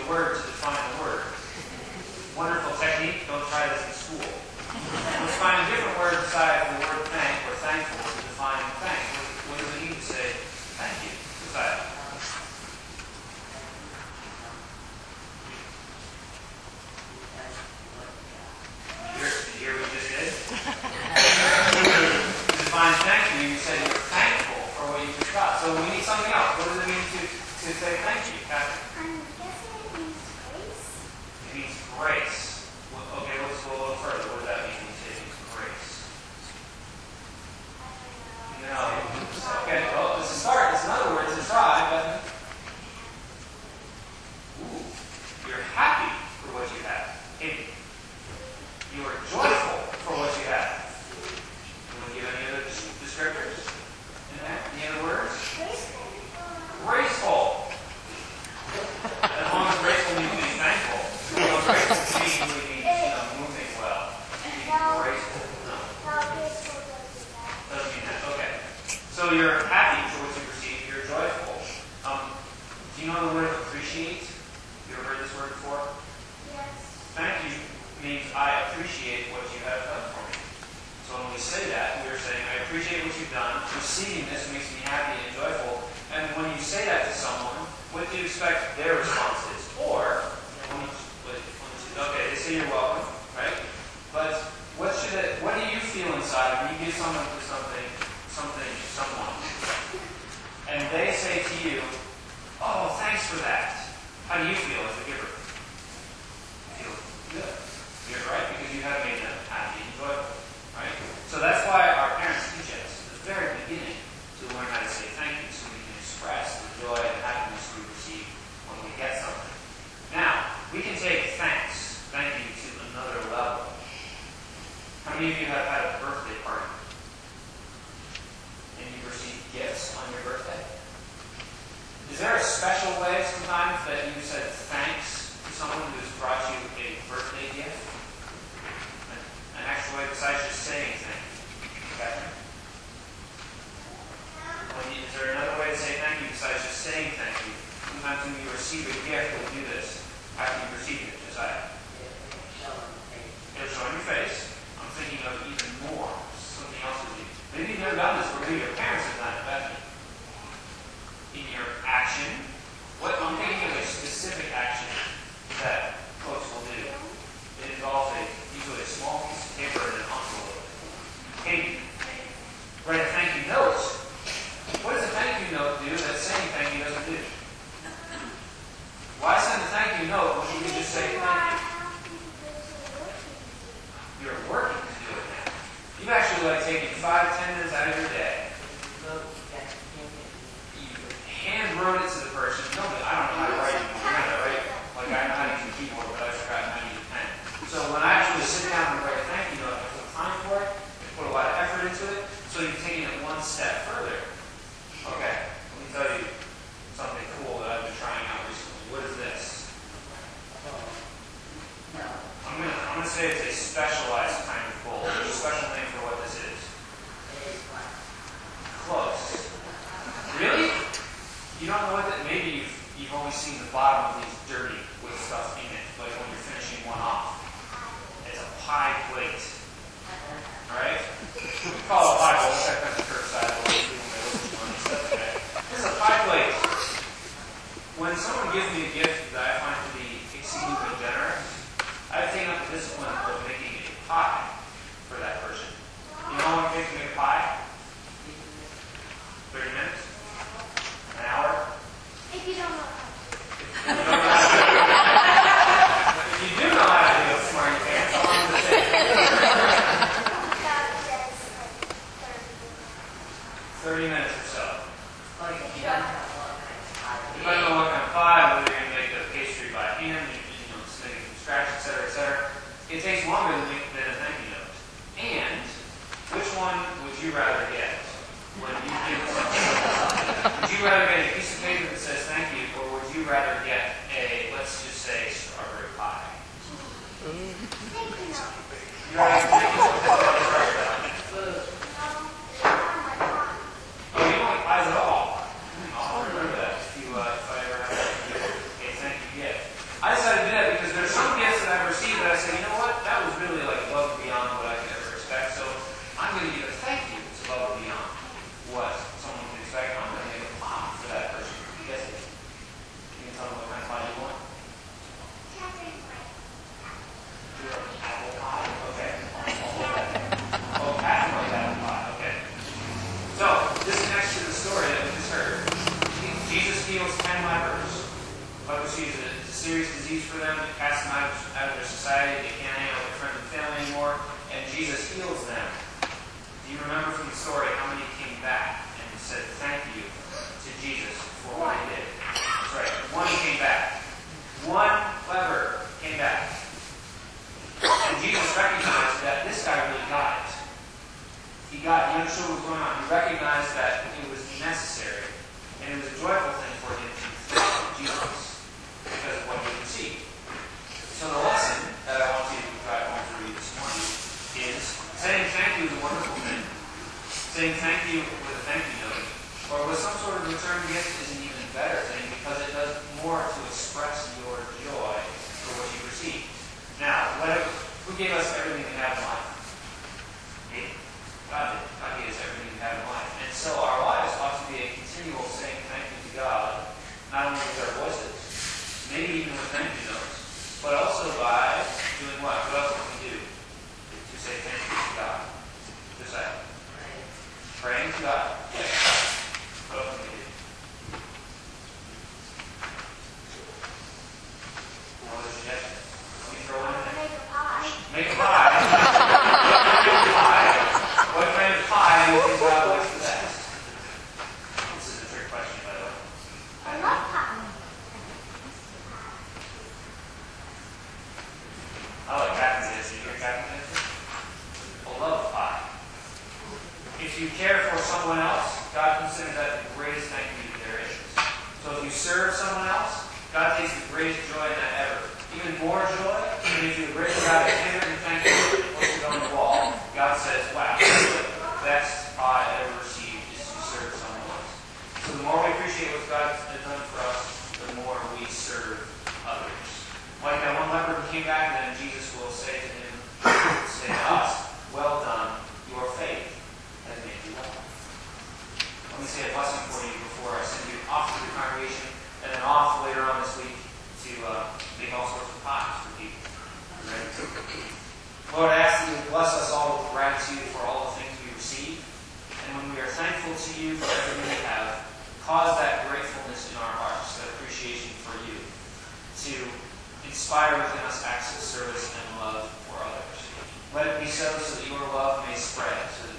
word to define the word. Wonderful technique. Don't try this in school. Let's find a different word besides the word thank or thankful to define thank. What does it mean to say thank you? Besides. Did you hear what we just did? To define thank you, you said you're thankful for what you just got. So we need something else. What does it mean to say thank you, Catherine? I'm guessing it means grace. It means grace. Well, okay, let's go a little further. What does that mean when you say it means grace? No. Okay, well, it's a start. It's another word. It's a try, but ooh, you're happy for what you have. You are joyful for what you have. You want to give any other descriptors in that? Any other words? Graceful. As long as graceful means being thankful. Graceful usually means moving well. Being graceful. No. Doesn't mean that. Okay. So you're happy for what you receive. You're joyful. Do you know the word appreciate? You ever heard this word before? Yes. Thank you means I appreciate what you have done for me. So when we say that, we're saying, I appreciate what you've done. Receiving this makes me happy and joyful. And when you say that to someone, what do you expect their response is? Or, okay, they say you're welcome, right? But what do you feel inside when you give someone something, someone, and they say to you, oh, thanks for that. How do you feel as a giver? You feel good. You're right, because you have made them happy and joyful, right? So that's why our parents teach us at the very beginning to learn how to say thank you, so we can express the joy and happiness we receive when we get something. Now, we can take thank you, to another level. How many of you have had a birthday party? And you received gifts on your birthday? Is there a special way sometimes that you said thanks to someone who's brought you a birthday gift? An actual way besides just saying thank you? Catherine? Is there another way to say thank you besides just saying thank you? Sometimes when you receive a gift, we'll do this after you receive it. Josiah? It'll show on your face. I'm thinking of even more. Something else to do. Maybe you've never done this, but maybe your parents have done it, Bethany. In your action, I'm thinking of a specific action that folks will do. It involves usually a small piece of paper and an envelope. Hey, write a thank you note. What does a thank you note do that saying thank you doesn't do? Why send a thank you note when you can just say thank you? You're working to do it now. You've actually taken 5-10 minutes out of your day. Hand wrote it to the person. No, but I don't know how to write it. I know how to use a keyboard, but I've forgotten how to use a pen. So when I actually sit down and write a thank you note, I put time for it, I put a lot of effort into it, so you've taken it one step further. Okay, let me tell you something cool that I've been trying out recently. What is this? I'm gonna say it's a specialized kind of bowl. There's a special name for what this is. Close. Really? You don't know what that? Maybe you've only seen the bottom of these dirty with stuff in it, like when you're finishing one off. It's a pie plate. Alright? We call it a pie bowl. Check out the curbside. This is a pie plate. When someone gives me a gift that I find to be exceedingly generous, I've taken up the discipline of making a pie for that person. You know how long it takes to make a pie? 30 minutes? An hour? If you don't know how If you do know how to do it, smart pants, how long does it take? 30 minutes or so. Depending on what kind of pie, whether you're going to make the pastry by hand, make it from scratch, etc., etc. It takes longer than a thank you note. And which one would you rather get when you give something? Would you rather get a piece of paper that says thank you, or would you rather get a, let's just say, strawberry pie? You'd rather get a strawberry pie. Oh, you don't like pies at all? I'll remember that if I ever have a thank you gift. I cast them out of their society. They can't hang out with their friends and family anymore. And Jesus heals them. Do you remember from the story how many came back and said thank you to Jesus for what he did? That's right. One came back. One leper came back. And Jesus recognized that this guy really got it. He understood what was going on. He recognized that it was necessary. And it was a joyful thing for him to thank Jesus because of what he received. So the lesson that I want you to drive home to read this morning is saying thank you is a wonderful thing. Saying thank you with a thank you note or with some sort of return gift is an even better thing because it does more to express your joy for what you received. Now, who gave us everything we have in life? Me? God did. God gave us everything we have in life. And so our lives ought to be a continual saying thank you to God, not only with our voices, maybe even with thank you notes, but also by doing what? What else can we do to say thank you to God? Just say, praying to God. What else can we do? What other suggestions? Let me throw in there. Make a pie. Make a pie. Make a pie. What kind of pie do you think God likes the best? This is a trick question, by the way. I love pie. I like Captain's answer. You hear Captain's answer? I love pie. If you care for someone else, God considers that the greatest thank you there is. So if you serve someone else, God takes the greatest joy in that ever. Even more joy, and if you're the greatest God of and thank you and puts it on the wall, God says, wow, the best pie I ever received is to serve someone else. So the more we appreciate what God has done for us, the more we serve others. Like that one leper who came back, and then Jesus will say to him, say to us, well done, your faith has made you well. Let me say a blessing for you before I send you off to the congregation, and then off later on this week to make all sorts of pies for people. Right? Lord, I ask that you bless us all with gratitude for all the things we receive, and when we are thankful to you for everything we have, cause that gratefulness in our hearts, that appreciation for you, to inspire within us acts of service and love for others. Let it be so that your love may spread, so that